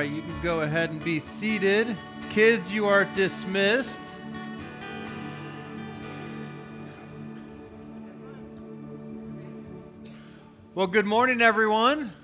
right, you can go ahead and be seated. Kids, you are dismissed. Well, good morning, everyone.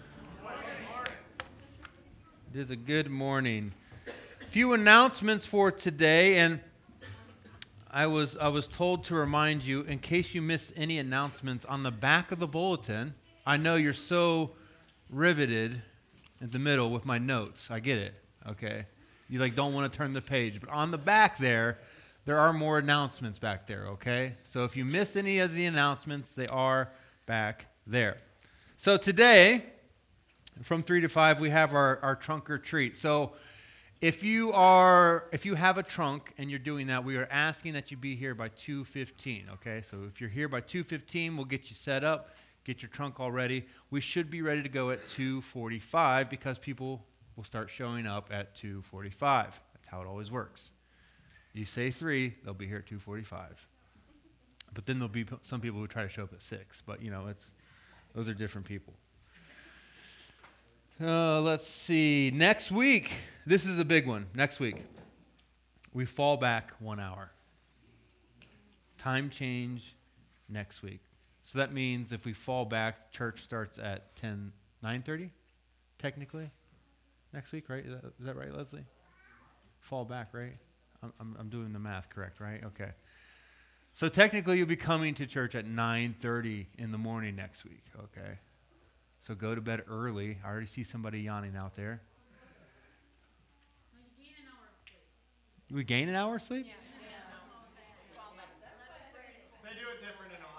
It is a good morning. A few announcements for today, and I was told to remind you, in case you missed any announcements, on the back of the bulletin, I know you're so riveted in the middle with my notes. I get it, okay? You don't want to turn the page, but on the back there are more announcements back there, okay? So if you missed any of the announcements, they are back there. So today, from 3 to 5, we have our trunk or treat. So if you have a trunk and you're doing that, we are asking that you be here by 2:15, okay? So if you're here by 2:15, we'll get you set up, get your trunk all ready. We should be ready to go at 2:45 because people will start showing up at 2:45. That's how it always works. You say 3, they'll be here at 2:45. But then there'll be some people who try to show up at 6, but those are different people. Let's see. Next week, this is a big one. Next week, we fall back 1 hour. Time change next week. So that means if we fall back, church starts at 9:30, technically, next week, right? Is that right, Leslie? Fall back, right? I'm doing the math correct, right? Okay. So technically, you'll be coming to church at 9:30 in the morning next week, okay? So go to bed early. I already see somebody yawning out there. You gain an hour of sleep. We gain an hour of sleep? Yeah. They do it different in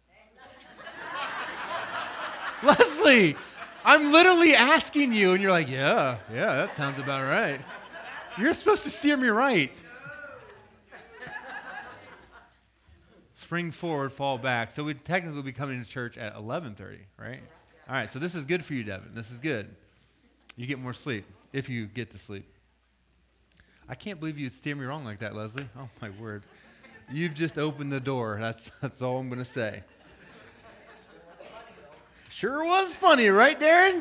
Ohio. Leslie, I'm literally asking you, and you're like, yeah, that sounds about right. You're supposed to steer me right. Spring forward, fall back. So we'd technically be coming to church at 11:30, right? All right, so this is good for you, Devin. This is good. You get more sleep, if you get to sleep. I can't believe you'd steer me wrong like that, Leslie. Oh, my word. You've just opened the door. That's all I'm going to say. Sure was funny, right, Darren?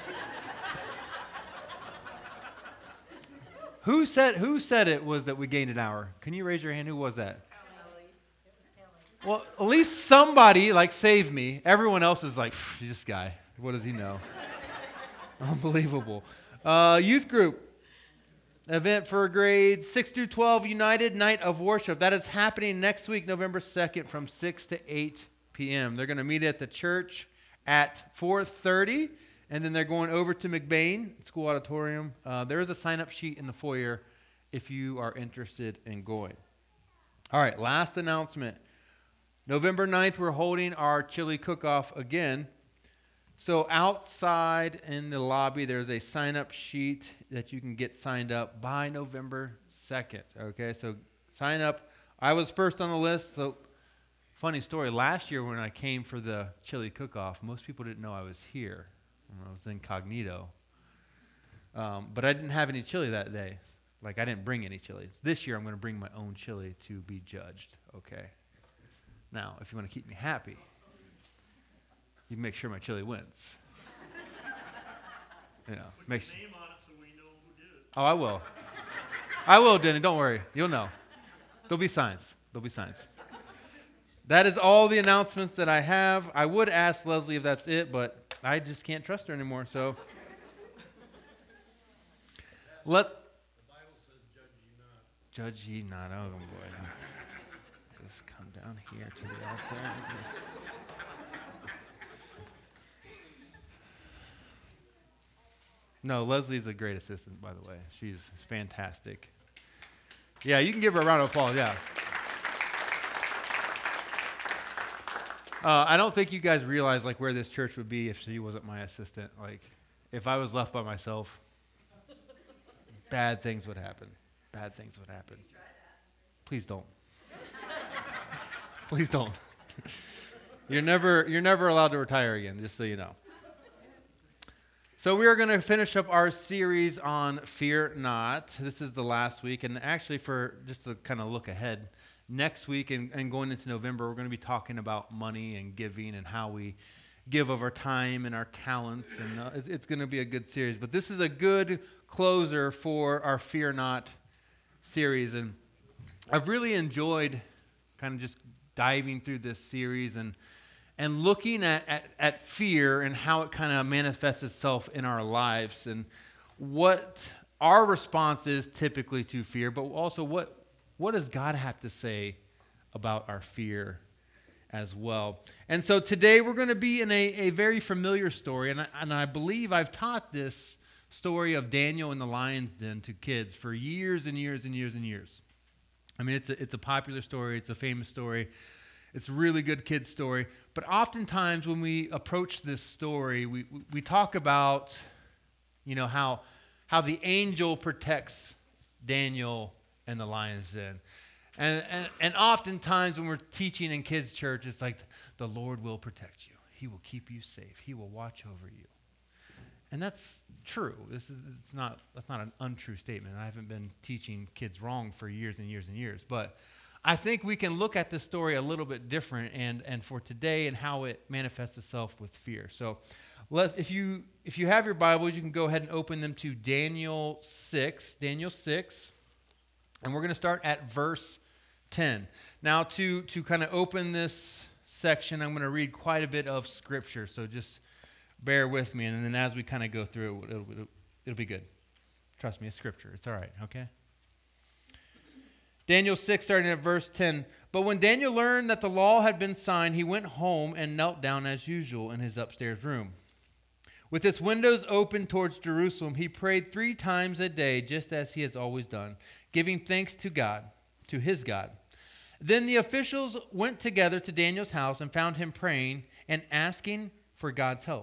Who said it was that we gained an hour? Can you raise your hand? Who was that? Well, at least somebody, saved me. Everyone else is like, this guy, what does he know? Unbelievable. Youth group event for grades 6 through 12, United Night of Worship. That is happening next week, November 2nd, from 6 to 8 p.m. They're going to meet at the church at 4:30, and then they're going over to McBain School Auditorium. There is a sign-up sheet in the foyer if you are interested in going. All right, last announcement. November 9th, we're holding our chili cook-off again. So outside in the lobby, there's a sign-up sheet that you can get signed up by November 2nd. Okay, so sign up. I was first on the list. So funny story, last year when I came for the chili cook-off, most people didn't know I was here. I was incognito. But I didn't have any chili that day. I didn't bring any chili. This year, I'm going to bring my own chili to be judged. Okay. Now, if you want to keep me happy, you make sure my chili wins. Put your name on it so we know who did it. Oh, I will. I will, Denny. Don't worry. You'll know. There'll be signs. That is all the announcements that I have. I would ask Leslie if that's it, but I just can't trust her anymore, so. The Bible says, judge ye not. Judge ye not. Oh, boy. Just come down here to the altar. No, Leslie's a great assistant, by the way. She's fantastic. Yeah, you can give her a round of applause, yeah. I don't think you guys realize where this church would be if she wasn't my assistant. If I was left by myself, bad things would happen. Please don't. Please don't. You're never allowed to retire again, just so you know. So we are going to finish up our series on Fear Not. This is the last week, and actually for just to kind of look ahead, next week and going into November, we're going to be talking about money and giving and how we give of our time and our talents, and it's going to be a good series. But this is a good closer for our Fear Not series, and I've really enjoyed kind of just diving through this series and looking at fear and how it kind of manifests itself in our lives and what our response is typically to fear, but also what does God have to say about our fear as well. And so today we're going to be in a very familiar story, and I believe I've taught this story of Daniel in the lion's den to kids for years and years and years and years. I mean, it's a popular story. It's a famous story. It's a really good kid's story. But oftentimes when we approach this story, we talk about, how the angel protects Daniel in the lion's den. And oftentimes when we're teaching in kids' church, it's like the Lord will protect you. He will keep you safe. He will watch over you. And that's true. That's not an untrue statement. I haven't been teaching kids wrong for years and years and years. But I think we can look at this story a little bit different and for today and how it manifests itself with fear. So if you have your Bibles, you can go ahead and open them to Daniel 6. And we're going to start at verse 10. Now, to kind of open this section, I'm going to read quite a bit of Scripture. So just bear with me, and then as we kind of go through it, it'll be good. Trust me, it's Scripture. It's all right, okay? Daniel 6, starting at verse 10. But when Daniel learned that the law had been signed, he went home and knelt down as usual in his upstairs room. With its windows open towards Jerusalem, he prayed 3 times a day, just as he has always done, giving thanks to God, to his God. Then the officials went together to Daniel's house and found him praying and asking for God's help.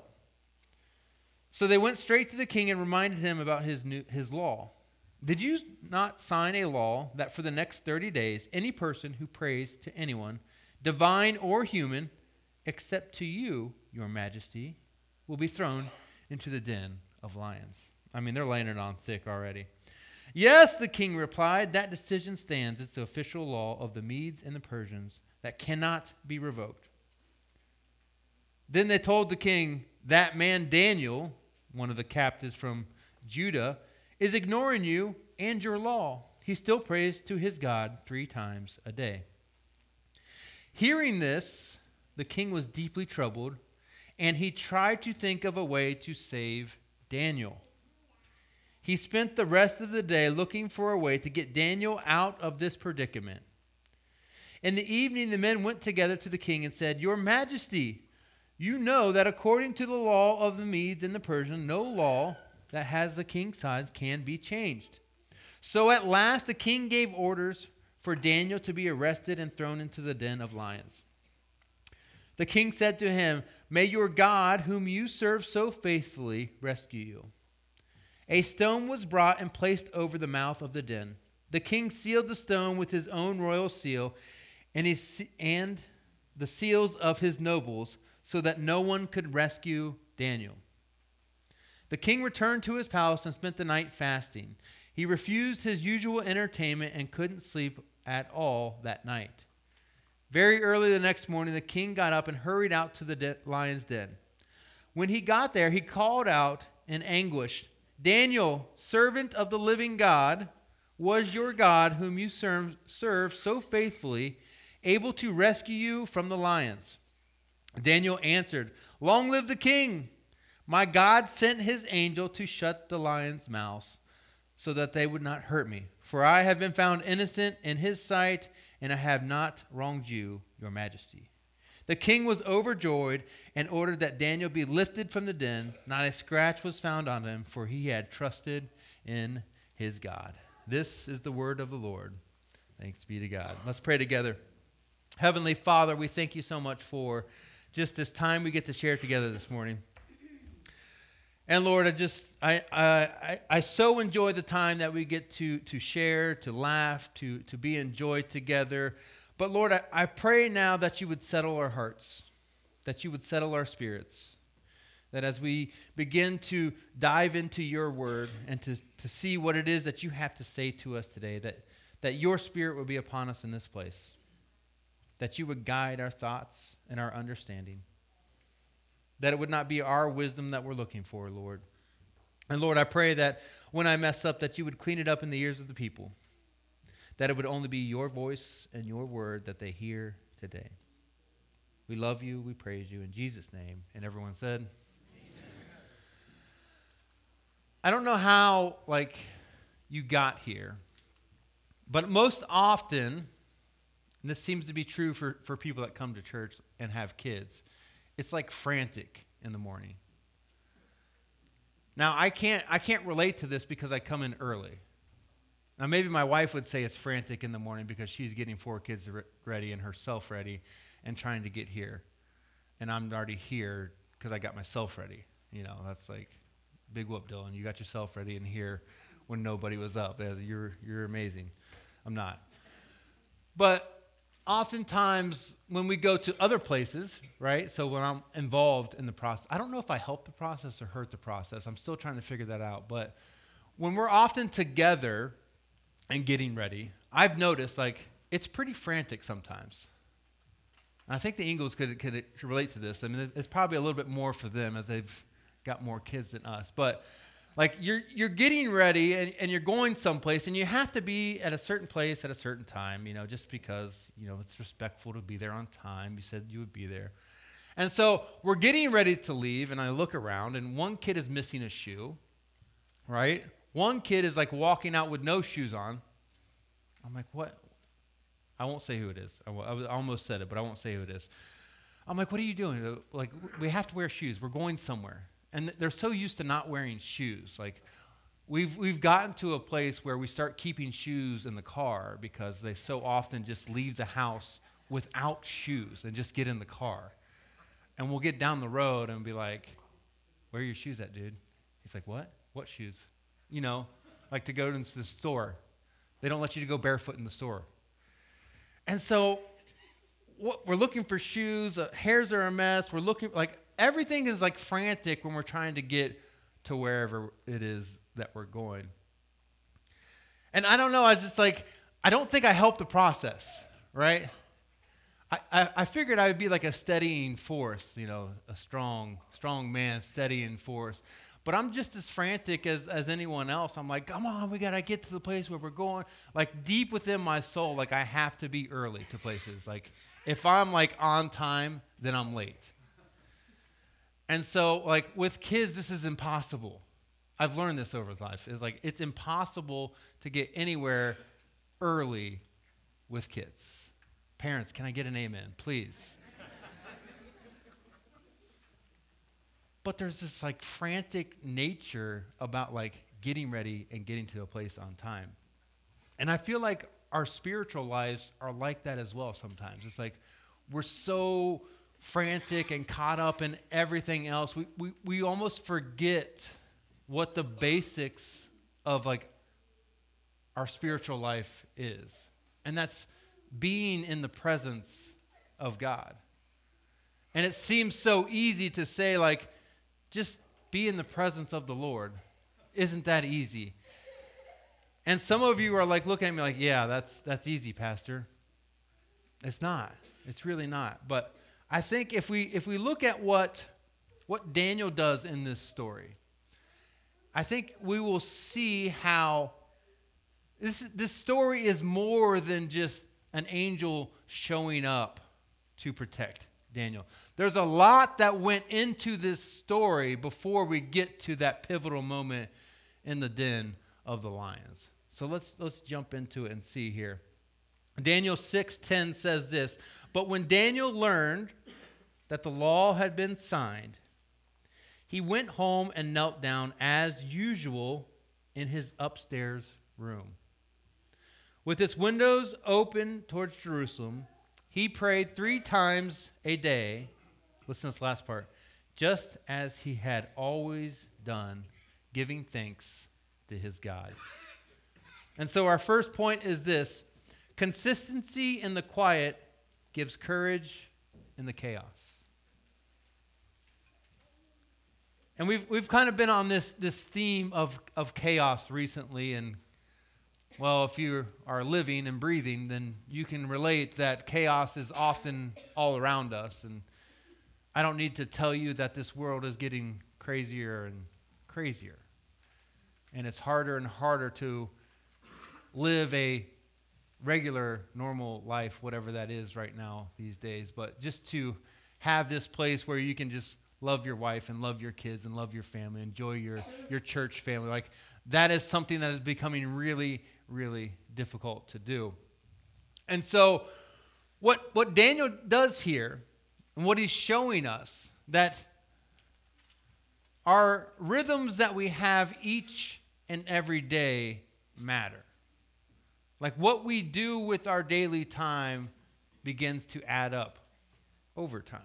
So they went straight to the king and reminded him about his law. Did you not sign a law that for the next 30 days, any person who prays to anyone, divine or human, except to you, your majesty, will be thrown into the den of lions? I mean, they're laying it on thick already. Yes, the king replied, that decision stands. It's the official law of the Medes and the Persians that cannot be revoked. Then they told the king, that man Daniel, one of the captives from Judah, is ignoring you and your law. He still prays to his God 3 times a day. Hearing this, the king was deeply troubled, and he tried to think of a way to save Daniel. He spent the rest of the day looking for a way to get Daniel out of this predicament. In the evening, the men went together to the king and said, Your Majesty, you know that according to the law of the Medes and the Persians, no law that has the king's size can be changed. So at last the king gave orders for Daniel to be arrested and thrown into the den of lions. The king said to him, May your God, whom you serve so faithfully, rescue you. A stone was brought and placed over the mouth of the den. The king sealed the stone with his own royal seal and the seals of his nobles, so that no one could rescue Daniel. The king returned to his palace and spent the night fasting. He refused his usual entertainment and couldn't sleep at all that night. Very early the next morning, the king got up and hurried out to the lion's den. When he got there, he called out in anguish, Daniel, servant of the living God, was your God, whom you serve so faithfully, able to rescue you from the lions? Daniel answered, Long live the king! My God sent his angel to shut the lions' mouths so that they would not hurt me. For I have been found innocent in his sight, and I have not wronged you, your majesty. The king was overjoyed and ordered that Daniel be lifted from the den. Not a scratch was found on him, for he had trusted in his God. This is the word of the Lord. Thanks be to God. Let's pray together. Heavenly Father, we thank you so much for just this time we get to share together this morning. And Lord, I so enjoy the time that we get to share, to laugh, to be in joy together. But Lord, I pray now that you would settle our hearts, that you would settle our spirits, that as we begin to dive into your word and to see what it is that you have to say to us today, that your spirit would be upon us in this place, that you would guide our thoughts and our understanding. that it would not be our wisdom that we're looking for, Lord. And Lord, I pray that when I mess up, that you would clean it up in the ears of the people, that it would only be your voice and your word that they hear today. We love you. We praise you in Jesus' name. And everyone said, amen. I don't know how, you got here, but most often, and this seems to be true for people that come to church and have kids, it's like frantic in the morning. Now, I can't relate to this because I come in early. Now, maybe my wife would say it's frantic in the morning because she's getting 4 kids ready and herself ready and trying to get here. And I'm already here because I got myself ready. That's like, big whoop, Dylan. You got yourself ready and here when nobody was up. You're amazing. I'm not. But oftentimes when we go to other places, right? So when I'm involved in the process, I don't know if I help the process or hurt the process. I'm still trying to figure that out. But when we're often together and getting ready, I've noticed it's pretty frantic sometimes. And I think the Ingles could relate to this. I mean, it's probably a little bit more for them as they've got more kids than us. But you're getting ready and you're going someplace and you have to be at a certain place at a certain time, just because, it's respectful to be there on time. You said you would be there. And so we're getting ready to leave and I look around and one kid is missing a shoe, right? One kid is walking out with no shoes on. I'm like, what? I won't say who it is. I almost said it, but I won't say who it is. I'm like, what are you doing? We have to wear shoes. We're going somewhere. And they're so used to not wearing shoes. We've gotten to a place where we start keeping shoes in the car because they so often just leave the house without shoes and just get in the car. And we'll get down the road and be like, where are your shoes at, dude? He's like, what? What shoes? To go into the store. They don't let you to go barefoot in the store. And so we're looking for shoes. Hairs are a mess. We're looking everything is frantic when we're trying to get to wherever it is that we're going. And I don't know, I was just I don't think I helped the process, right? I figured I would be a steadying force, a strong man steadying force. But I'm just as frantic as anyone else. I'm like, come on, we got to get to the place where we're going. Deep within my soul, I have to be early to places. If I'm on time, then I'm late. And so, with kids, this is impossible. I've learned this over life. It's impossible to get anywhere early with kids. Parents, can I get an amen, please? But there's this frantic nature about getting ready and getting to a place on time. And I feel our spiritual lives are like that as well sometimes. It's we're so frantic and caught up in everything else. We almost forget what the basics of our spiritual life is. And that's being in the presence of God. And it seems so easy to say just be in the presence of the Lord. Isn't that easy? And some of you are looking at me yeah, that's easy, Pastor. It's not. It's really not. But I think if we look at what Daniel does in this story, I think we will see how this story is more than just an angel showing up to protect Daniel. There's a lot that went into this story before we get to that pivotal moment in the den of the lions. So let's jump into it and see here. Daniel 6:10 says this, but when Daniel learned that the law had been signed, he went home and knelt down as usual in his upstairs room. With its windows open towards Jerusalem, he prayed 3 times a day. Listen to this last part. Just as he had always done, giving thanks to his God. And so our first point is this. Consistency in the quiet gives courage in the chaos. And we've kind of been on this theme of chaos recently, and well, if you are living and breathing, then you can relate that chaos is often all around us. And I don't need to tell you that this world is getting crazier and crazier. And it's harder and harder to live a regular, normal life, whatever that is right now these days. But just to have this place where you can just love your wife and love your kids and love your family, enjoy your church family. Like, that is something that is becoming really, really difficult to do. And so what Daniel does here, and what he's showing us, that our rhythms that we have each and every day matter. Like, what we do with our daily time begins to add up over time.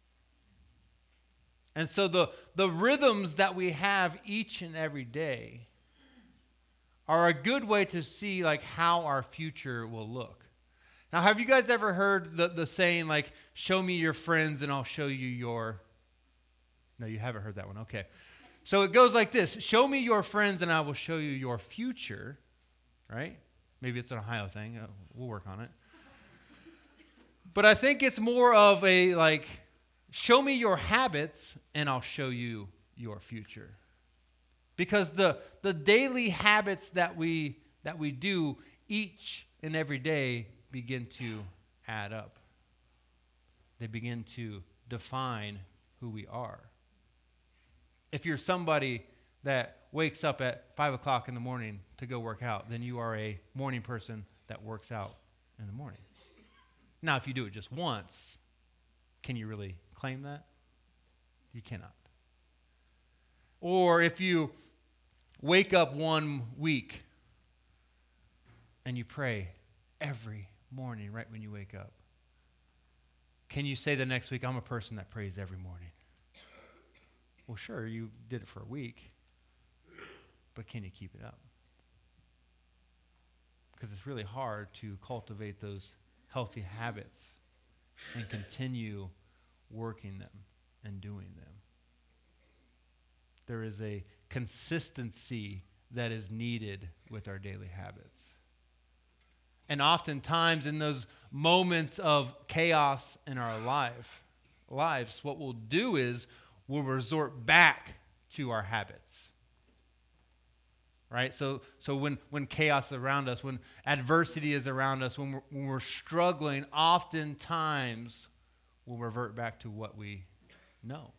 And so the rhythms that we have each and every day are a good way to see like how our future will look. Now, have you guys ever heard the saying, like, show me your friends and I'll show you your... No, you haven't heard that one. Okay. So it goes like this. Show me your friends and I will show you your future. Right? Maybe it's an Ohio thing. We'll work on it. But I think it's more of a, like, show me your habits and I'll show you your future. Because the daily habits that we do each and every day begin to add up. They begin to define who we are. If you're somebody that wakes up at 5 o'clock in the morning to go work out, then you are a morning person that works out in the morning. Now, if you do it just once, can you really claim that? You cannot. Or if you wake up one week and you pray every morning right when you wake up, can you say the next week, I'm a person that prays every morning? Well, sure, you did it for a week, but can you keep it up? Because it's really hard to cultivate those healthy habits and continue working them and doing them. There is a consistency that is needed with our daily habits. And oftentimes in those moments of chaos in our lives, what we'll do is we'll resort back to our habits. Right? So when chaos is around us, when adversity is around us, when we're struggling, oftentimes we'll revert back to what we know.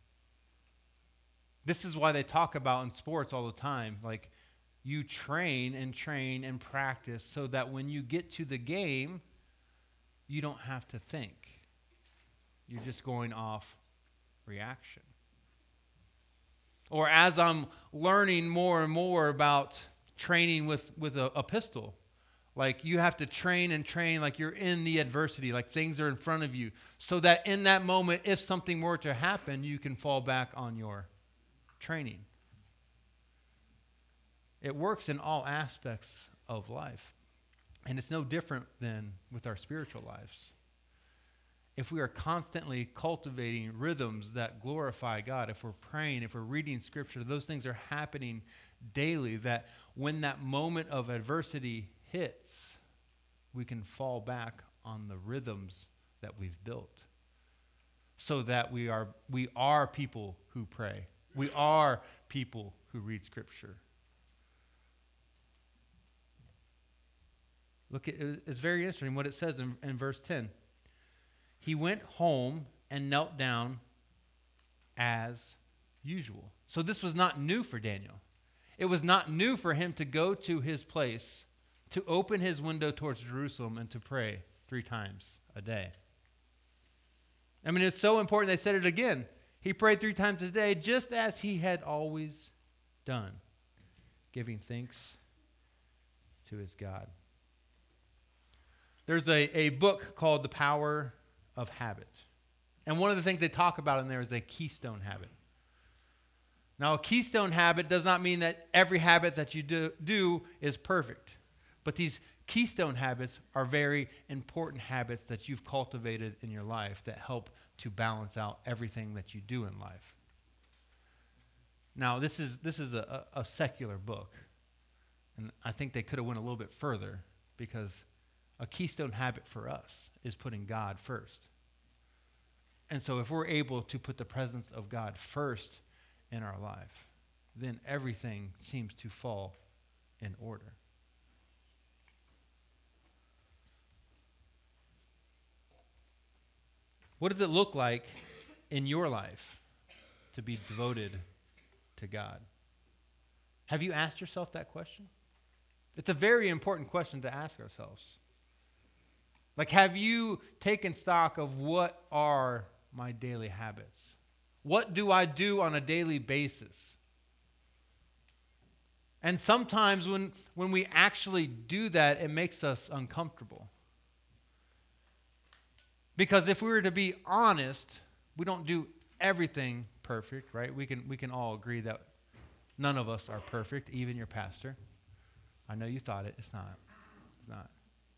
This is why they talk about in sports all the time, like, you train and practice so that when you get to the game, you don't have to think. You're just going off reaction. Or as I'm learning more and more about training with a pistol, like, you have to train like you're in the adversity, like things are in front of you, so that in that moment, if something were to happen, you can fall back on your training. It works in all aspects of life. And it's no different than with our spiritual lives. If we are constantly cultivating rhythms that glorify God, if we're praying, if we're reading Scripture, those things are happening daily, that when that moment of adversity hits, we can fall back on the rhythms that we've built. So that we are people who pray. We are people who read Scripture. Look, it's very interesting what it says in verse 10. He went home and knelt down as usual. So this was not new for Daniel. It was not new for him to go to his place, to open his window towards Jerusalem and to pray 3 times a day. I mean, it's so important. They said it again. He prayed 3 times a day, just as he had always done, giving thanks to his God. There's a book called The Power of Habit. And one of the things they talk about in there is a keystone habit. Now, a keystone habit does not mean that every habit that you do is perfect. But these keystone habits are very important habits that you've cultivated in your life that help to balance out everything that you do in life. Now, this is a secular book. And I think they could have went a little bit further, because a keystone habit for us is putting God first. And so if we're able to put the presence of God first in our life, then everything seems to fall in order. What does it look like in your life to be devoted to God? Have you asked yourself that question? It's a very important question to ask ourselves. Like, have you taken stock of what are my daily habits? What do I do on a daily basis? And sometimes when we actually do that, it makes us uncomfortable. Because if we were to be honest, we don't do everything perfect, right? We can all agree that none of us are perfect, even your pastor. I know you thought it. It's not. It's not.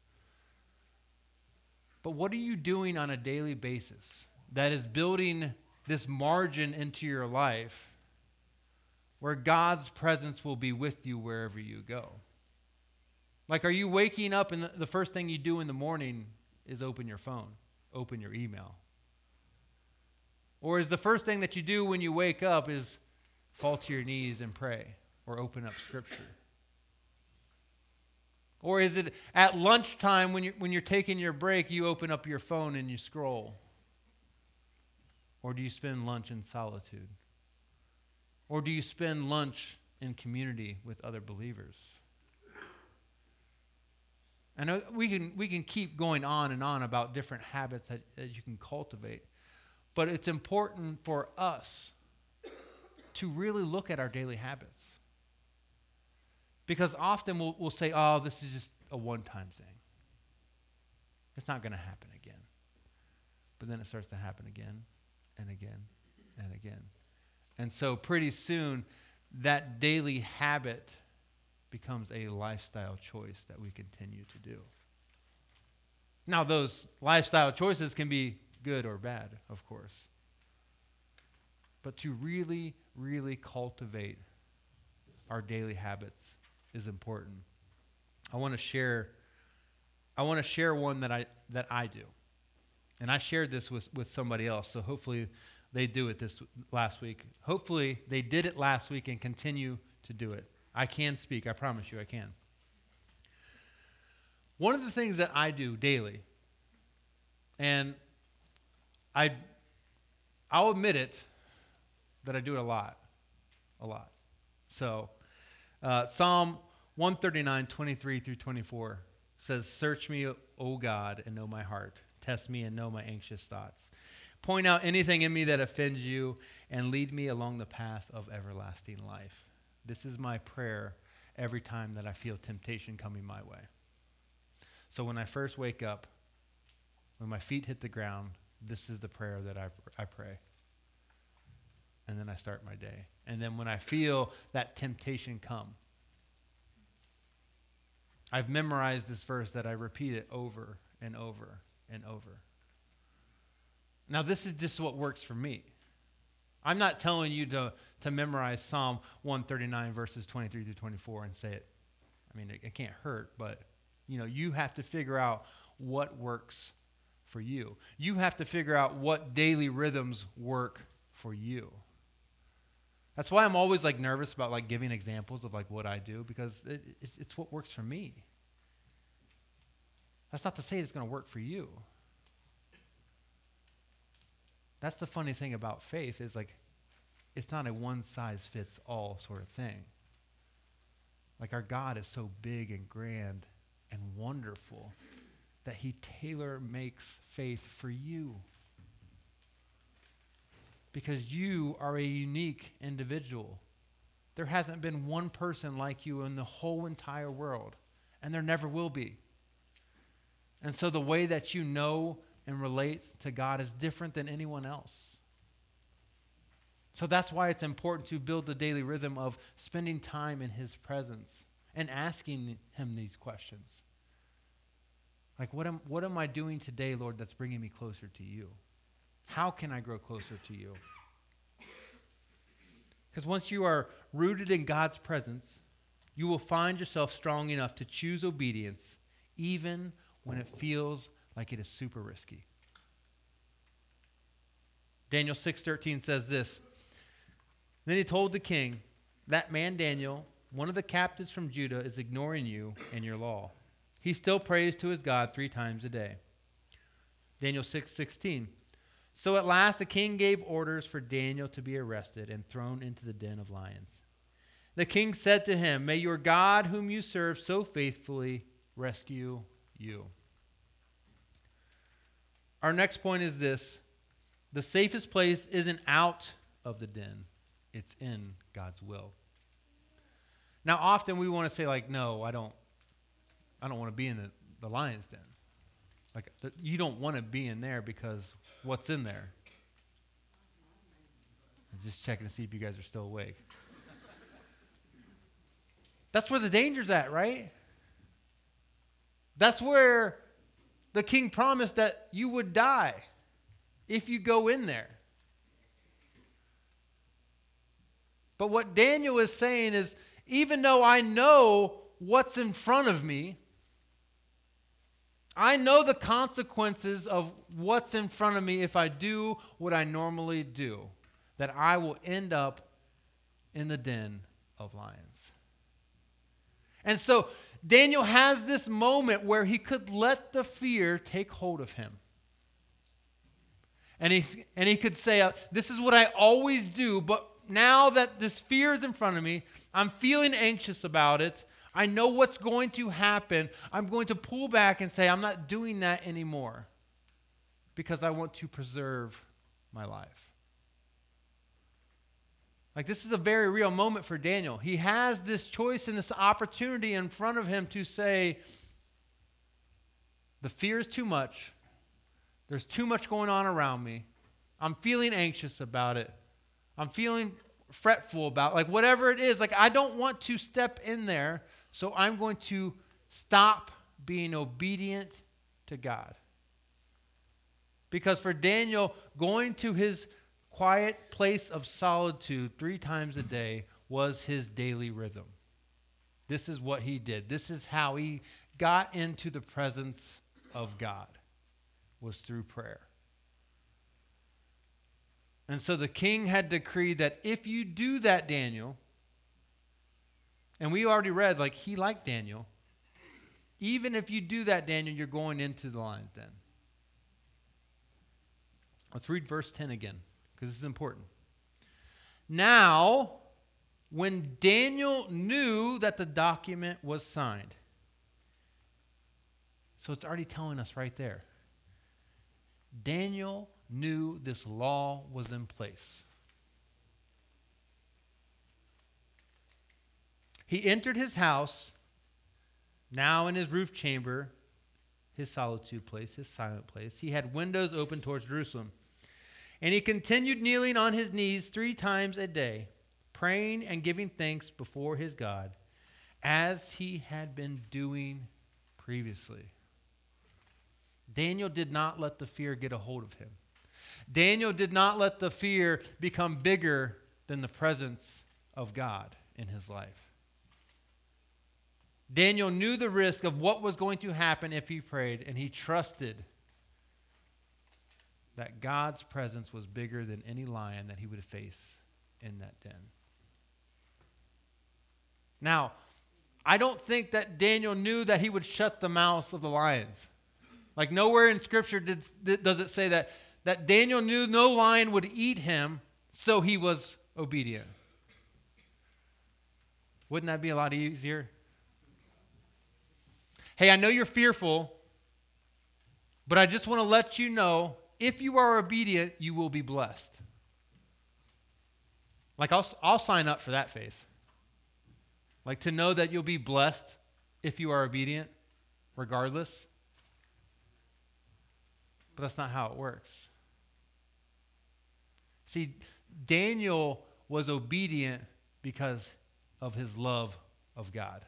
But what are you doing on a daily basis that is building this margin into your life where God's presence will be with you wherever you go? Like, are you waking up and the first thing you do in the morning is open your phone, open your email? Or is the first thing that you do when you wake up is fall to your knees and pray or open up Scripture? Or is it at lunchtime when you're taking your break, you open up your phone and you scroll? Or do you spend lunch in solitude? Or do you spend lunch in community with other believers? I know we can keep going on and on about different habits that you can cultivate, but it's important for us to really look at our daily habits. Because often we'll say, oh, this is just a one-time thing. It's not going to happen again. But then it starts to happen again and again and again. And so pretty soon, that daily habit becomes a lifestyle choice that we continue to do. Now, those lifestyle choices can be good or bad, of course. But to really, really cultivate our daily habits is important. I want to share one that I do. And I shared this with somebody else, so hopefully they do it this last week. Hopefully they did it last week and continue to do it. I can speak, I promise you I can. One of the things that I do daily, and I'll admit it, that I do it a lot. So, Psalm 139, 23 through 24 says, "Search me, O God, and know my heart. Test me and know my anxious thoughts. Point out anything in me that offends you, and lead me along the path of everlasting life." This is my prayer every time that I feel temptation coming my way. So when I first wake up, when my feet hit the ground, this is the prayer that I pray. And then I start my day. And then when I feel that temptation come, I've memorized this verse that I repeat it over and over and over. Now, this is just what works for me. I'm not telling you to memorize Psalm 139, verses 23 through 24 and say it. I mean, it can't hurt, but you have to figure out what works for you. You have to figure out what daily rhythms work for you. That's why I'm always nervous about giving examples of what I do, because it's what works for me. That's not to say it's going to work for you. That's the funny thing about faith is it's not a one-size-fits-all sort of thing. Our God is so big and grand and wonderful that he tailor-makes faith for you. Because you are a unique individual. There hasn't been one person like you in the whole entire world, and there never will be. And so the way that you know and relate to God is different than anyone else. So that's why it's important to build a daily rhythm of spending time in his presence and asking him these questions. What am I doing today, Lord, that's bringing me closer to you? How can I grow closer to you? Because once you are rooted in God's presence, you will find yourself strong enough to choose obedience even when it feels like it is super risky. Daniel 6:13 says this. Then he told the king, that man Daniel, one of the captives from Judah, is ignoring you and your law. He still prays to his God 3 times a day. Daniel 6:16. So at last the king gave orders for Daniel to be arrested and thrown into the den of lions. The king said to him, may your God, whom you serve so faithfully, rescue you. Our next point is this. The safest place isn't out of the den. It's in God's will. Now, often we want to say, like, no, I don't want to be in the lion's den. Like, you don't want to be in there because what's in there? I'm just checking to see if you guys are still awake. That's where the danger's at, right? That's where the king promised that you would die if you go in there. But what Daniel is saying is, even though I know what's in front of me, I know the consequences of what's in front of me if I do what I normally do, that I will end up in the den of lions. And so Daniel has this moment where he could let the fear take hold of him. And he could say, this is what I always do, but now that this fear is in front of me, I'm feeling anxious about it. I know what's going to happen. I'm going to pull back and say, I'm not doing that anymore because I want to preserve my life. Like, this is a very real moment for Daniel. He has this choice and this opportunity in front of him to say, the fear is too much. There's too much going on around me. I'm feeling anxious about it. I'm feeling fretful about it. Like, whatever it is, like, I don't want to step in there, so I'm going to stop being obedient to God. Because for Daniel, going to his quiet place of solitude 3 times a day was his daily rhythm. This is what he did. This is how he got into the presence of God, was through prayer. And so the king had decreed that if you do that, Daniel, and we already read, like, he liked Daniel, even if you do that, Daniel, you're going into the lion's den. Let's read verse 10 again, because this is important. Now, when Daniel knew that the document was signed, so it's already telling us right there, Daniel knew this law was in place. He entered his house, now in his roof chamber, his solitude place, his silent place. He had windows open towards Jerusalem. And he continued kneeling on his knees 3 times a day, praying and giving thanks before his God, as he had been doing previously. Daniel did not let the fear get a hold of him. Daniel did not let the fear become bigger than the presence of God in his life. Daniel knew the risk of what was going to happen if he prayed, and he trusted that God's presence was bigger than any lion that he would face in that den. Now, I don't think that Daniel knew that he would shut the mouths of the lions. Like, nowhere in Scripture does it say that Daniel knew no lion would eat him, so he was obedient. Wouldn't that be a lot easier? Hey, I know you're fearful, but I just want to let you know, if you are obedient, you will be blessed. Like, I'll sign up for that faith. Like, to know that you'll be blessed if you are obedient, regardless. But that's not how it works. See, Daniel was obedient because of his love of God.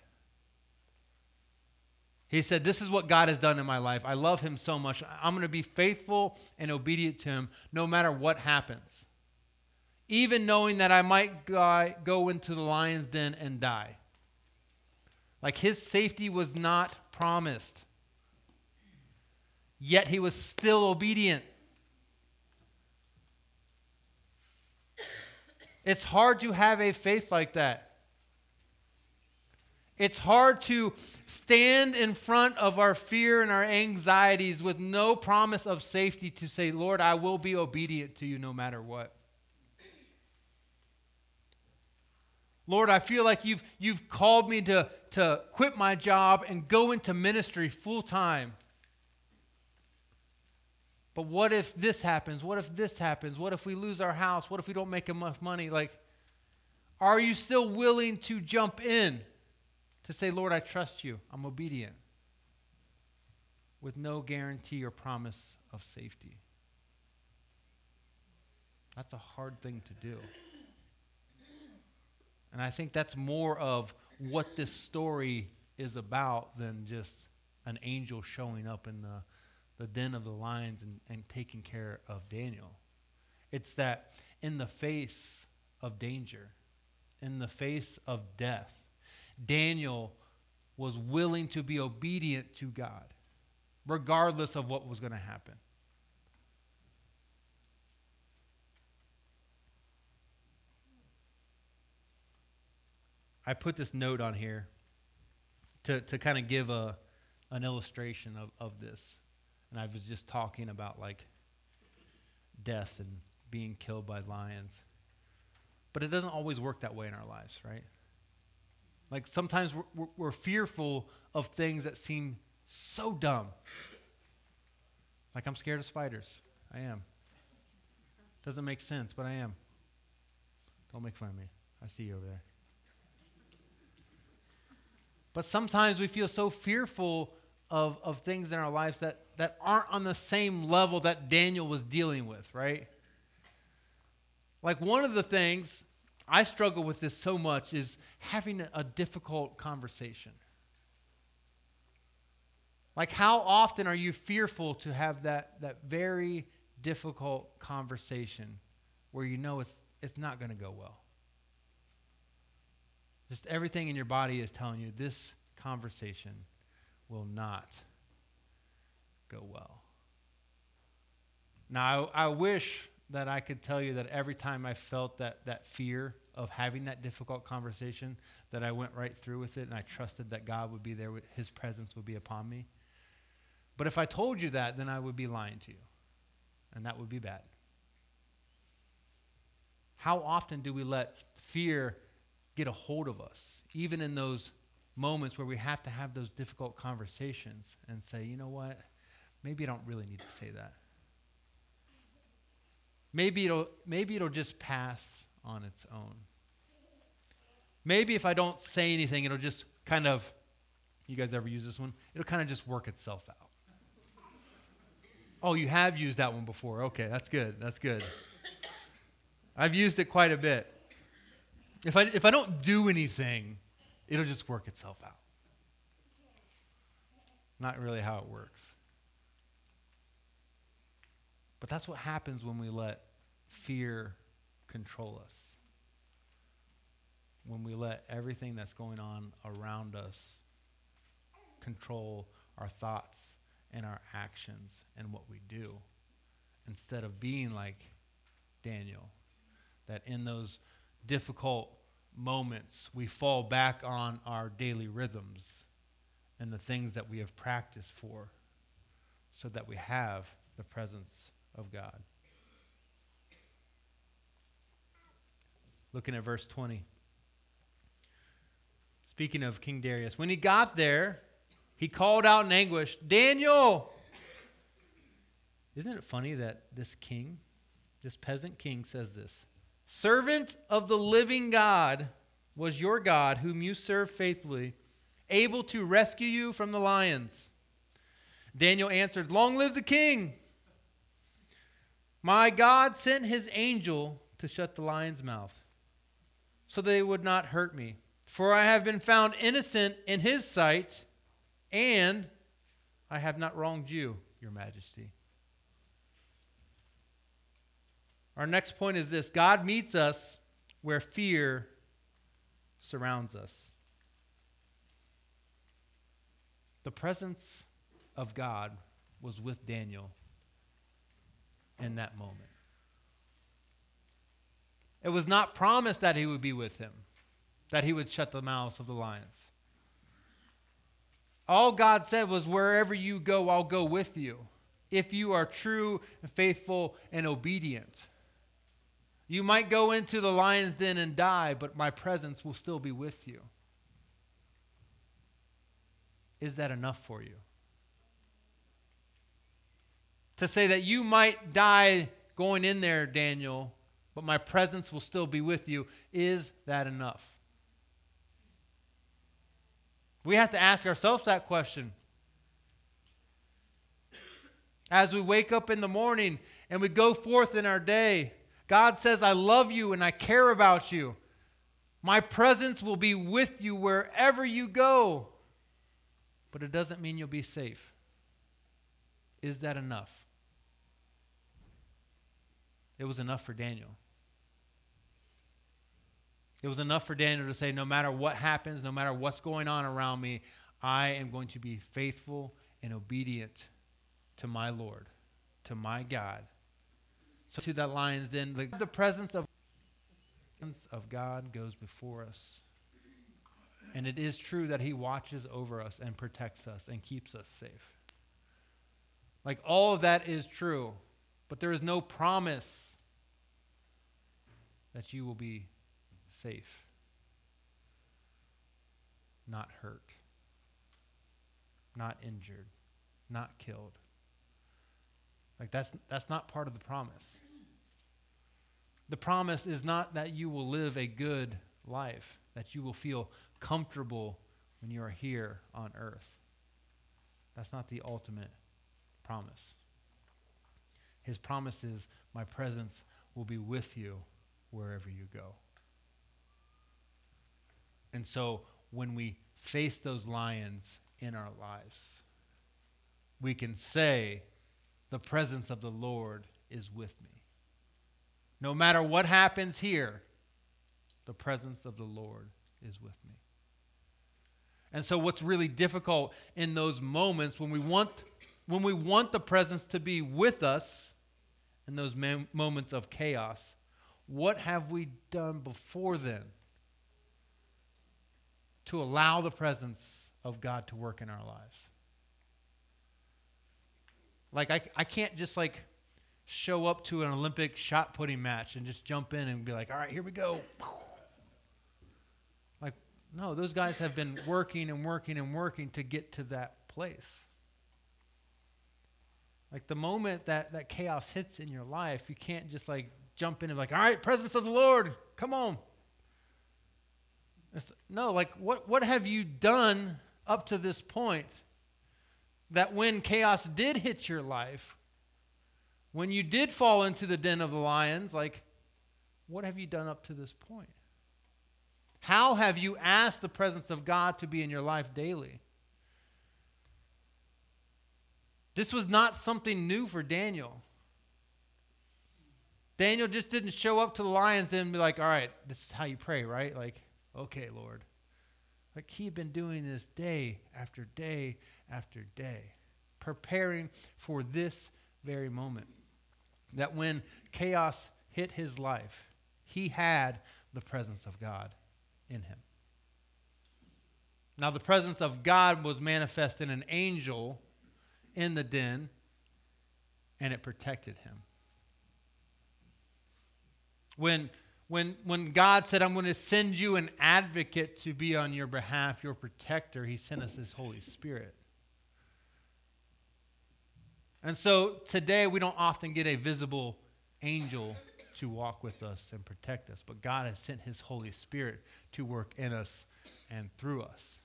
He said, this is what God has done in my life. I love him so much. I'm going to be faithful and obedient to him no matter what happens. Even knowing that I might go into the lion's den and die. Like, his safety was not promised. Yet he was still obedient. It's hard to have a faith like that. It's hard to stand in front of our fear and our anxieties with no promise of safety to say, Lord, I will be obedient to you no matter what. Lord, I feel like you've called me to quit my job and go into ministry full time. But what if this happens? What if this happens? What if we lose our house? What if we don't make enough money? Like, are you still willing to jump in to say, Lord, I trust you. I'm obedient, with no guarantee or promise of safety? That's a hard thing to do. And I think that's more of what this story is about than just an angel showing up in the den of the lions and taking care of Daniel. It's that in the face of danger, in the face of death, Daniel was willing to be obedient to God, regardless of what was going to happen. I put this note on here to kind of give an illustration of this. And I was just talking about like death and being killed by lions. But it doesn't always work that way in our lives, right? Like sometimes we're fearful of things that seem so dumb. Like I'm scared of spiders. I am. Doesn't make sense, but I am. Don't make fun of me. I see you over there. But sometimes we feel so fearful of things in our lives that aren't on the same level that Daniel was dealing with, right? Like one of the things, I struggle with this so much, is having a difficult conversation. Like how often are you fearful to have that very difficult conversation where you know it's not going to go well? Just everything in your body is telling you this conversation will not go well. Now, I wish that I could tell you that every time I felt that fear of having that difficult conversation, that I went right through with it and I trusted that God would be there, his presence would be upon me. But if I told you that, then I would be lying to you, and that would be bad. How often do we let fear get a hold of us, even in those moments where we have to have those difficult conversations and say, you know what, maybe I don't really need to say that. Maybe it'll just pass on its own. Maybe if I don't say anything, it'll just kind of, you guys ever use this one? It'll kind of just work itself out. Oh, you have used that one before. Okay, that's good. That's good. I've used it quite a bit. If I don't do anything, it'll just work itself out. Not really how it works. But that's what happens when we let fear control us. When we let everything that's going on around us control our thoughts and our actions and what we do, instead of being like Daniel, that in those difficult moments we fall back on our daily rhythms and the things that we have practiced for, so that we have the presence of God. Looking at verse 20. Speaking of King Darius, when he got there, he called out in anguish, Daniel! Isn't it funny that this king, this peasant king, says this? Servant of the living God was your God, whom you serve faithfully, able to rescue you from the lions. Daniel answered, Long live the king! My God sent his angel to shut the lion's mouth, so they would not hurt me. For I have been found innocent in his sight, and I have not wronged you, your majesty. Our next point is this: God meets us where fear surrounds us. The presence of God was with Daniel in that moment. It was not promised that he would be with him, that he would shut the mouths of the lions. All God said was, wherever you go, I'll go with you. If you are true, faithful, and obedient. You might go into the lion's den and die, but my presence will still be with you. Is that enough for you? To say that you might die going in there, Daniel, but my presence will still be with you, is that enough? We have to ask ourselves that question. As we wake up in the morning and we go forth in our day, God says, I love you and I care about you. My presence will be with you wherever you go. But it doesn't mean you'll be safe. Is that enough? It was enough for Daniel. It was enough for Daniel to say, no matter what happens, no matter what's going on around me, I am going to be faithful and obedient to my Lord, to my God. So to that lion's den, the presence of God goes before us. And it is true that he watches over us and protects us and keeps us safe. Like all of that is true, but there is no promise that you will be safe, not hurt, not injured, not killed. Like that's not part of the promise. The promise is not that you will live a good life, that you will feel comfortable when you are here on earth. That's not the ultimate promise. His promise is, my presence will be with you wherever you go. And so when we face those lions in our lives, we can say, the presence of the Lord is with me. No matter what happens here, the presence of the Lord is with me. And so what's really difficult in those moments when we want the presence to be with us in those moments of chaos, what have we done before then to allow the presence of God to work in our lives? Like I can't just like show up to an Olympic shot putting match and just jump in and be like, all right, here we go. Like, no, those guys have been working and working and working to get to that place. Like the moment that chaos hits in your life, you can't just like jump in and be like, all right, presence of the Lord, come on. No, like what have you done up to this point that when chaos did hit your life, when you did fall into the den of the lions, like what have you done up to this point? How have you asked the presence of God to be in your life daily? This was not something new for Daniel. Daniel just didn't show up to the lions and be like, all right, this is how you pray, right? Like, okay, Lord. Like he'd been doing this day after day after day, preparing for this very moment. That when chaos hit his life, he had the presence of God in him. Now, the presence of God was manifest in an angel in the den, and it protected him. When God said, I'm going to send you an advocate to be on your behalf, your protector, he sent us his Holy Spirit. And so today we don't often get a visible angel to walk with us and protect us, but God has sent his Holy Spirit to work in us and through us.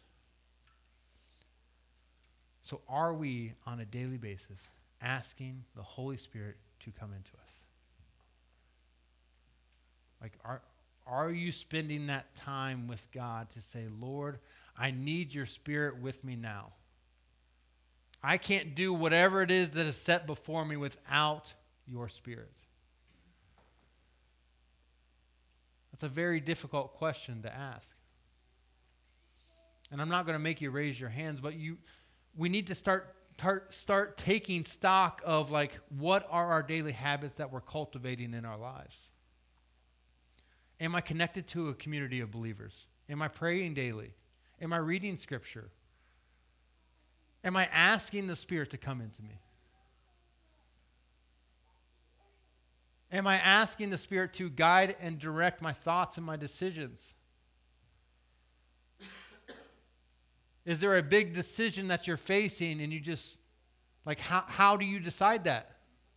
So are we on a daily basis asking the Holy Spirit to come into us? Like, are you spending that time with God to say, Lord, I need your Spirit with me now. I can't do whatever it is that is set before me without your Spirit. That's a very difficult question to ask. And I'm not going to make you raise your hands, but we need to start taking stock of like, what are our daily habits that we're cultivating in our lives? Am I connected to a community of believers? Am I praying daily? Am I reading Scripture? Am I asking the Spirit to come into me? Am I asking the Spirit to guide and direct my thoughts and my decisions? Is there a big decision that you're facing and you just, like, how do you decide that?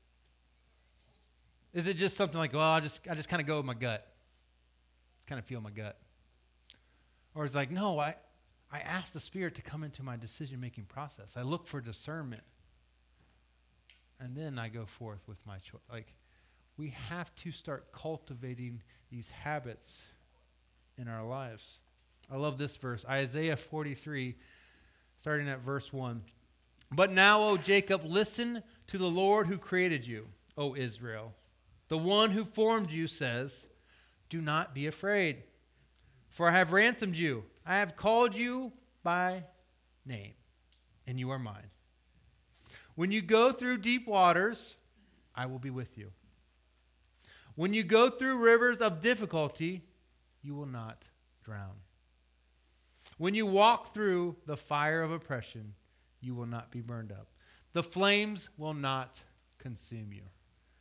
Is it just something like, well, I just kind of go with my gut? Kind of feel my gut. Or it's like, no, I ask the Spirit to come into my decision-making process. I look for discernment. And then I go forth with my choice. Like, we have to start cultivating these habits in our lives. I love this verse, Isaiah 43, starting at verse 1. But now, O Jacob, listen to the Lord who created you, O Israel. The one who formed you says, do not be afraid, for I have ransomed you. I have called you by name, and you are mine. When you go through deep waters, I will be with you. When you go through rivers of difficulty, you will not drown. When you walk through the fire of oppression, you will not be burned up. The flames will not consume you.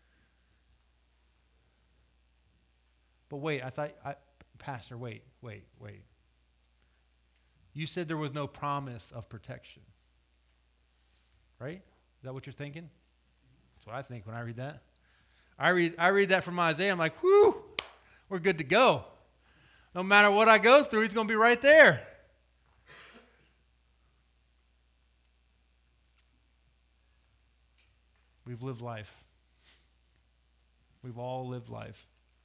But wait, Pastor, wait. You said there was no promise of protection. Right? Is that what you're thinking? That's what I think when I read that. I read that from Isaiah. I'm like, whew, we're good to go. No matter what I go through, he's going to be right there. We've lived life. We've all lived life.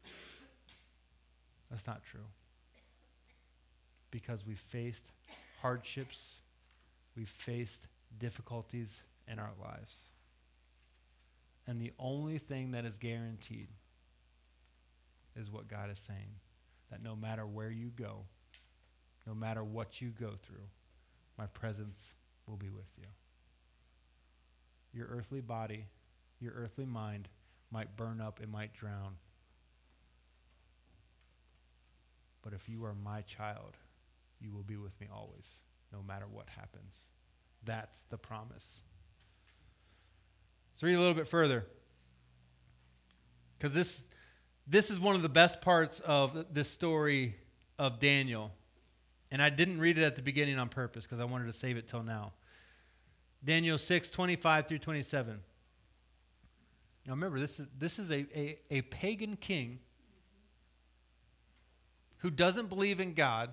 That's not true. Because we've faced hardships, we've faced difficulties in our lives. And the only thing that is guaranteed is what God is saying. That no matter where you go, no matter what you go through, my presence will be with you. Your earthly body, your earthly mind might burn up, it might drown. But if you are my child, you will be with me always, no matter what happens. That's the promise. Let's read a little bit further. Because this is one of the best parts of this story of Daniel. And I didn't read it at the beginning on purpose because I wanted to save it till now. Daniel 6, 25 through 27. Now remember, this is a pagan king who doesn't believe in God,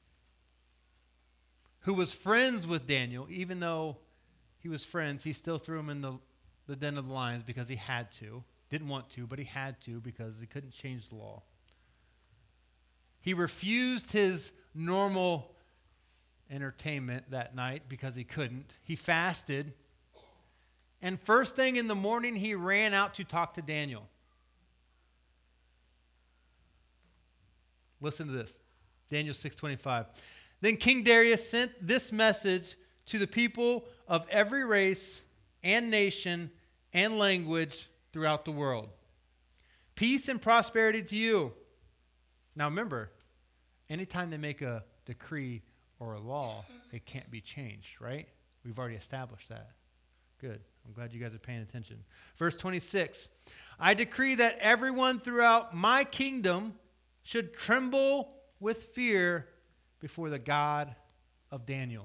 who was friends with Daniel. Even though he was friends, he still threw him in the den of the lions because he had to. Didn't want to, but he had to because he couldn't change the law. He refused his normal entertainment that night because he couldn't. He fasted. And first thing in the morning, he ran out to talk to Daniel. Listen to this. Daniel 6:25. Then King Darius sent this message to the people of every race and nation and language throughout the world. Peace and prosperity to you. Now remember, anytime they make a decree or a law, it can't be changed, right? We've already established that. Good. I'm glad you guys are paying attention. Verse 26. I decree that everyone throughout my kingdom should tremble with fear before the God of Daniel.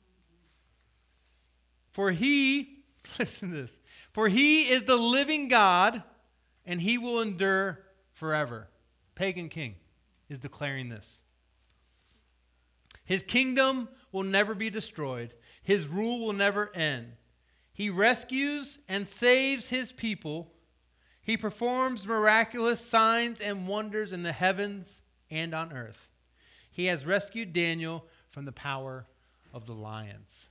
For he, listen to this, for he is the living God, and he will endure forever. Pagan king is declaring this. His kingdom will never be destroyed. His rule will never end. He rescues and saves his people. He performs miraculous signs and wonders in the heavens and on earth. He has rescued Daniel from the power of the lions.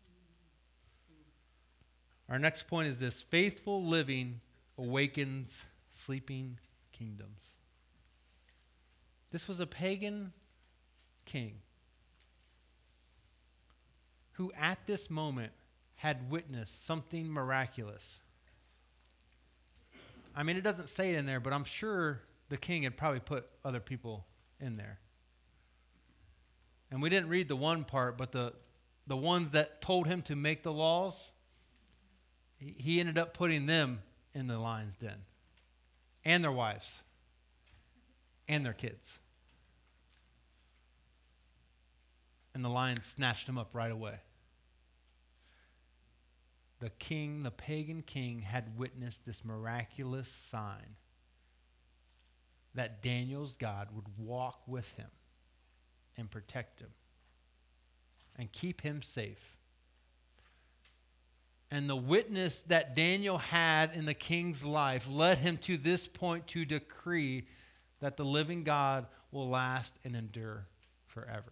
Our next point is this: faithful living awakens sleeping kingdoms. This was a pagan king who at this moment had witnessed something miraculous. I mean, it doesn't say it in there, but I'm sure the king had probably put other people in there. And we didn't read the one part, but the ones that told him to make the laws, he ended up putting them in the lion's den. And their wives. And their kids. And the lions snatched them up right away. The king, the pagan king, had witnessed this miraculous sign that Daniel's God would walk with him and protect him and keep him safe. And the witness that Daniel had in the king's life led him to this point to decree that the living God will last and endure forever.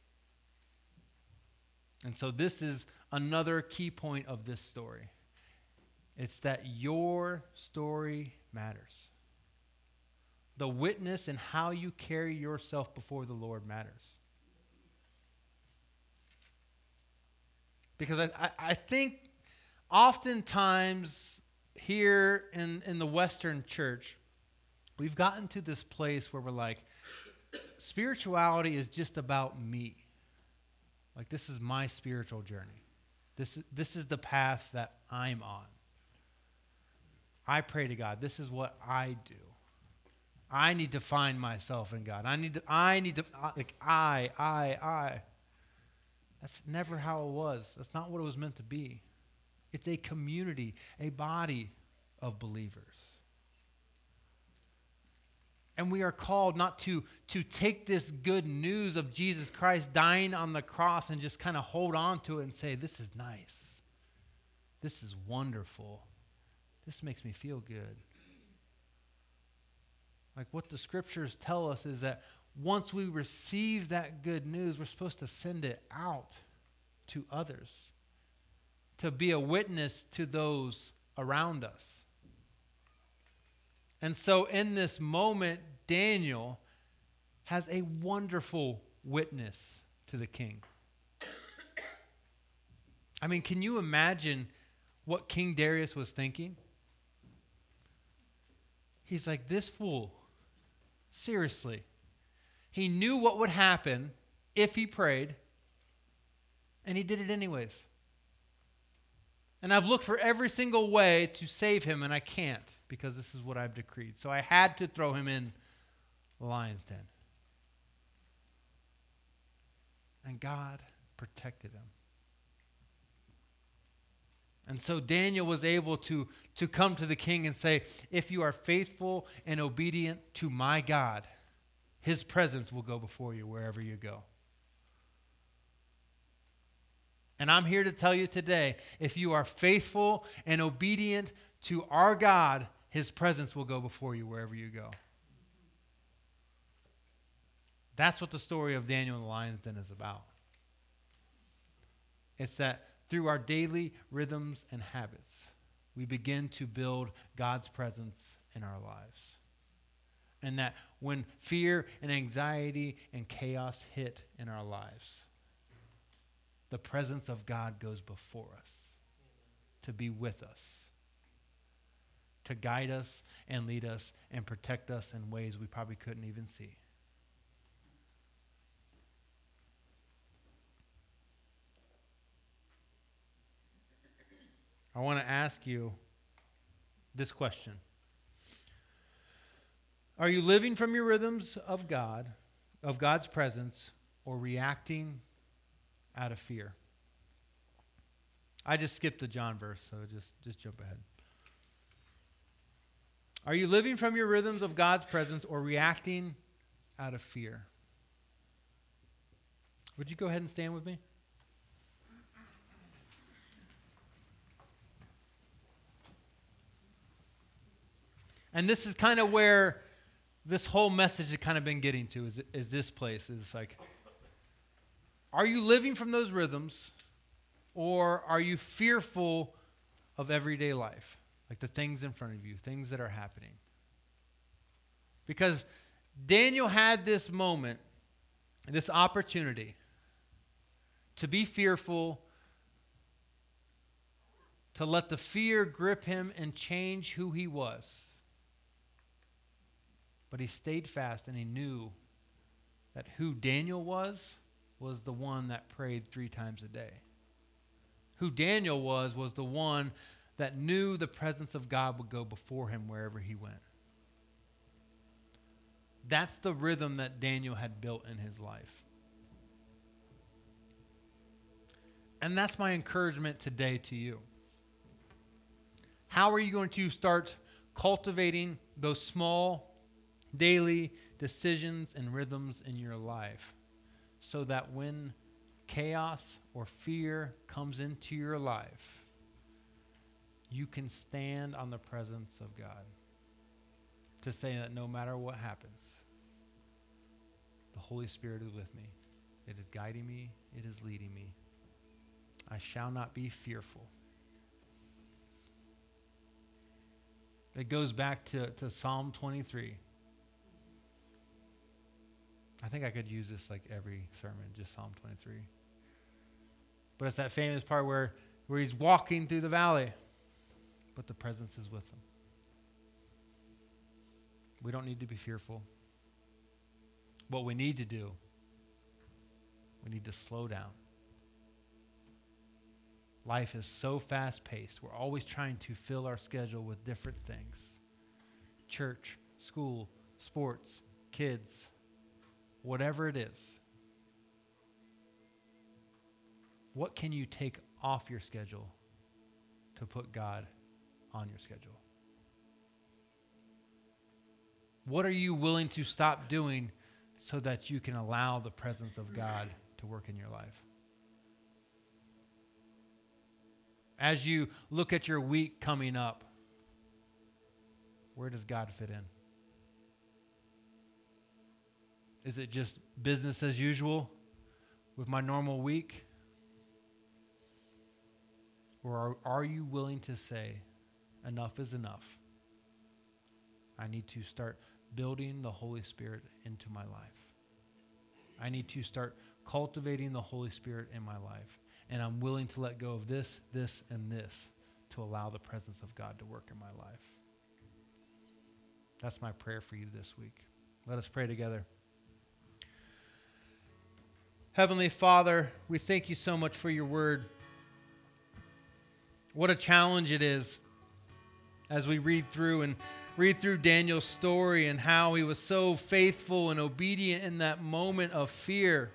And so this is another key point of this story. It's that your story matters. The witness and how you carry yourself before the Lord matters. Because I think oftentimes here in the Western church, we've gotten to this place where we're like, spirituality is just about me. Like, this is my spiritual journey. This is the path that I'm on. I pray to God. This is what I do. I need to find myself in God. I need to, like, I. That's never how it was. That's not what it was meant to be. It's a community, a body of believers. And we are called not to take this good news of Jesus Christ dying on the cross and just kind of hold on to it and say, this is nice. This is wonderful. This makes me feel good. Like what the scriptures tell us is that once we receive that good news, we're supposed to send it out to others, to be a witness to those around us. And so in this moment, Daniel has a wonderful witness to the king. I mean, can you imagine what King Darius was thinking? He's like, this fool, seriously. He knew what would happen if he prayed, and he did it anyways. And I've looked for every single way to save him, and I can't because this is what I've decreed. So I had to throw him in the lion's den. And God protected him. And so Daniel was able to come to the king and say, if you are faithful and obedient to my God, his presence will go before you wherever you go. And I'm here to tell you today, if you are faithful and obedient to our God, his presence will go before you wherever you go. That's what the story of Daniel and the lion's den is about. It's that through our daily rhythms and habits, we begin to build God's presence in our lives. And that when fear and anxiety and chaos hit in our lives, the presence of God goes before us to be with us, to guide us and lead us and protect us in ways we probably couldn't even see. I want to ask you this question. Are you living from your rhythms of God, of God's presence, or reacting out of fear? I just skipped the John verse, so just jump ahead. Are you living from your rhythms of God's presence or reacting out of fear? Would you go ahead and stand with me? And this is kind of where this whole message has kind of been getting to, is this place. Is like, are you living from those rhythms, or are you fearful of everyday life? Like the things in front of you, things that are happening. Because Daniel had this moment, this opportunity to be fearful, to let the fear grip him and change who he was. But he stayed fast, and he knew that who Daniel was the one that prayed 3 times a day. Who Daniel was the one that knew the presence of God would go before him wherever he went. That's the rhythm that Daniel had built in his life. And that's my encouragement today to you. How are you going to start cultivating those small, daily decisions and rhythms in your life so that when chaos or fear comes into your life, you can stand on the presence of God to say that no matter what happens, the Holy Spirit is with me. It is guiding me. It is leading me. I shall not be fearful. It goes back to Psalm 23. I think I could use this like every sermon, just Psalm 23. But it's that famous part where he's walking through the valley, but the presence is with him. We don't need to be fearful. What we need to do, we need to slow down. Life is so fast-paced. We're always trying to fill our schedule with different things. Church, school, sports, kids, whatever it is. What can you take off your schedule to put God on your schedule? What are you willing to stop doing so that you can allow the presence of God to work in your life? As you look at your week coming up, where does God fit in? Is it just business as usual with my normal week? Or are you willing to say, enough is enough? I need to start building the Holy Spirit into my life. I need to start cultivating the Holy Spirit in my life. And I'm willing to let go of this, and this to allow the presence of God to work in my life. That's my prayer for you this week. Let us pray together. Heavenly Father, we thank you so much for your word. What a challenge it is as we read through Daniel's story and how he was so faithful and obedient in that moment of fear.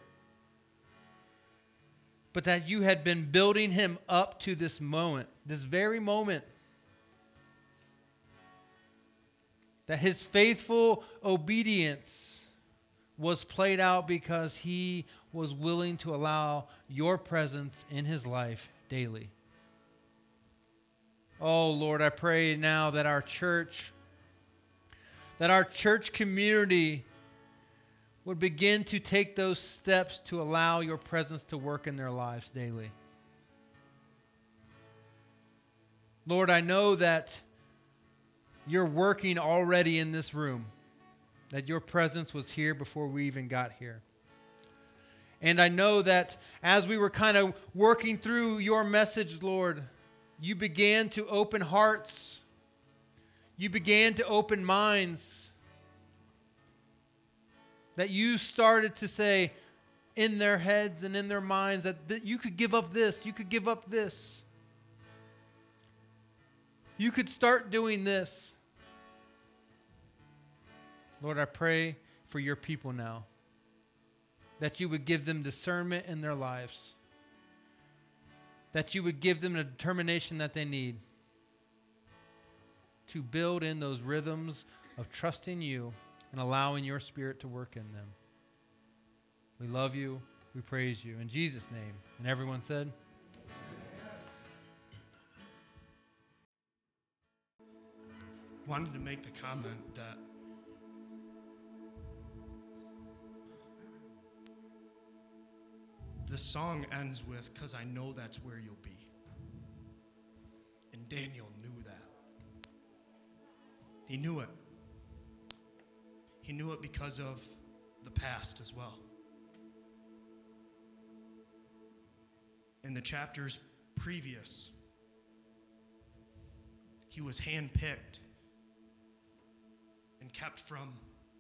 But that you had been building him up to this moment, this very moment. That his faithful obedience was played out because he was willing to allow your presence in his life daily. Oh, Lord, I pray now that our church community would begin to take those steps to allow your presence to work in their lives daily. Lord, I know that you're working already in this room, that your presence was here before we even got here. And I know that as we were kind of working through your message, Lord, you began to open hearts. You began to open minds. That you started to say in their heads and in their minds that you could give up this, you could give up this. You could start doing this. Lord, I pray for your people now, that you would give them discernment in their lives, that you would give them the determination that they need to build in those rhythms of trusting you and allowing your Spirit to work in them. We love you. We praise you. In Jesus' name. And everyone said? Wanted to make the comment that the song ends with, "'Cause I know that's where you'll be." And Daniel knew that. He knew it. He knew it because of the past as well. In the chapters previous, he was handpicked and kept from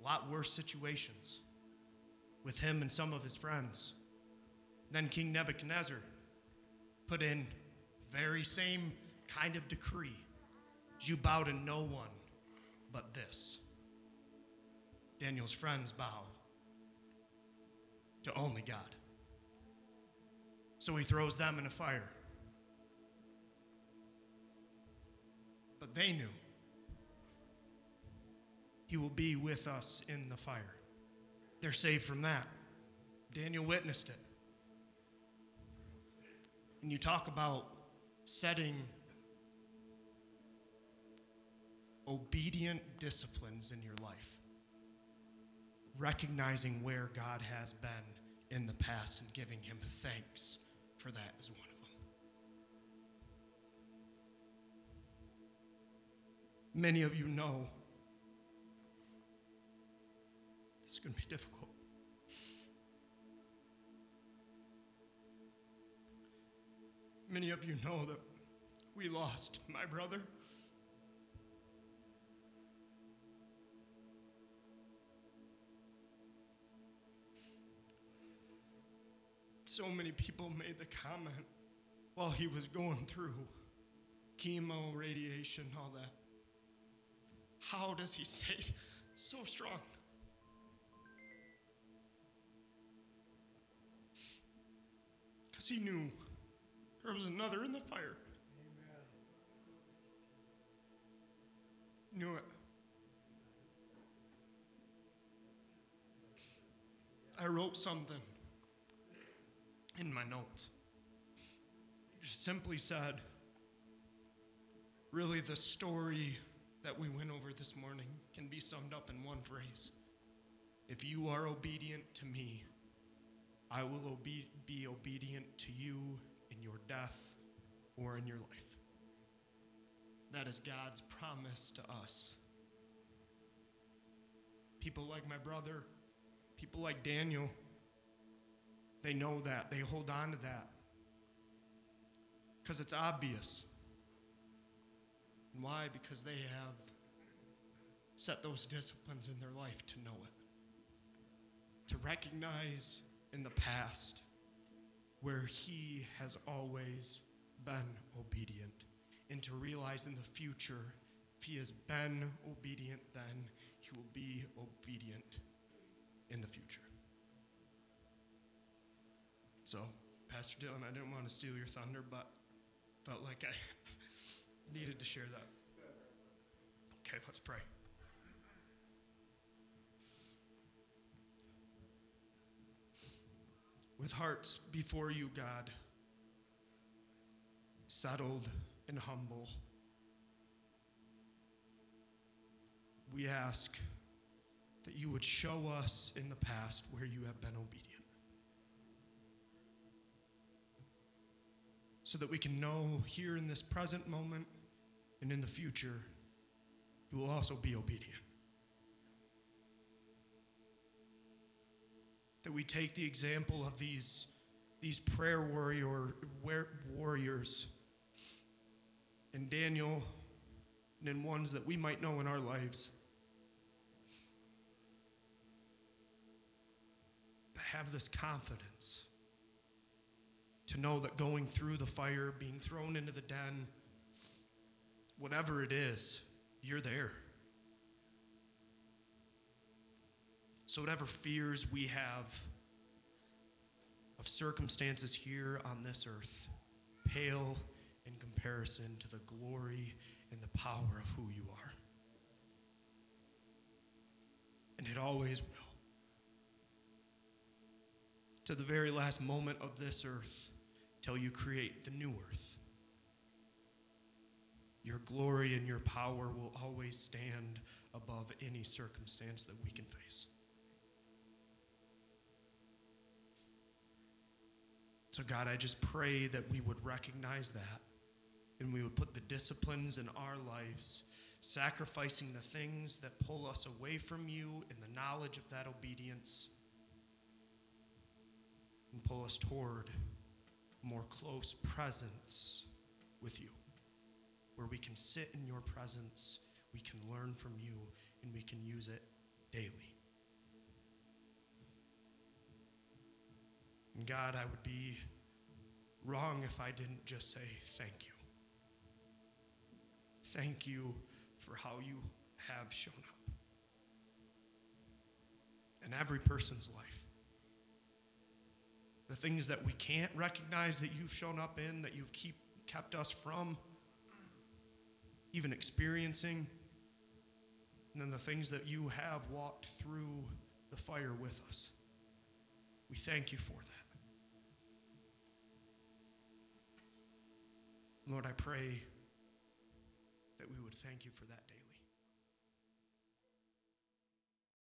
a lot worse situations with him and some of his friends. Then King Nebuchadnezzar put in very same kind of decree. You bow to no one but this. Daniel's friends bow to only God. So he throws them in a fire. But they knew he will be with us in the fire. They're saved from that. Daniel witnessed it. And you talk about setting obedient disciplines in your life, recognizing where God has been in the past and giving him thanks for that is one of them. Many of you know this is going to be difficult. Many of you know that we lost my brother. So many people made the comment while he was going through chemo, radiation, all that. How does he stay so strong? Because he knew there was another in the fire. Amen. Knew it. I wrote something in my notes. It just simply said, really the story that we went over this morning can be summed up in one phrase. If you are obedient to me, I will be obedient to you in your death or in your life. That is God's promise to us. People like my brother, people like Daniel, they know that. They hold on to that. Because it's obvious. And why? Because they have set those disciplines in their life to know it. To recognize in the past where he has always been obedient. And to realize in the future, if he has been obedient then, he will be obedient in the future. So, Pastor Dylan, I didn't want to steal your thunder, but felt like I needed to share that. Okay, let's pray. With hearts before you, God, settled and humble, we ask that you would show us in the past where you have been obedient, so that we can know here in this present moment and in the future, you will also be obedient. That we take the example of these prayer warriors and Daniel, and in ones that we might know in our lives, that have this confidence to know that going through the fire, being thrown into the den, whatever it is, you're there. So whatever fears we have of circumstances here on this earth pale in comparison to the glory and the power of who you are. And it always will. To the very last moment of this earth, till you create the new earth. Your glory and your power will always stand above any circumstance that we can face. So God, I just pray that we would recognize that and we would put the disciplines in our lives, sacrificing the things that pull us away from you in the knowledge of that obedience, and pull us toward more close presence with you, where we can sit in your presence, we can learn from you, and we can use it daily. And God, I would be wrong if I didn't just say thank you. Thank you for how you have shown up in every person's life. The things that we can't recognize that you've shown up in, that you've kept us from even experiencing, and then the things that you have walked through the fire with us. We thank you for that. Lord, I pray that we would thank you for that daily.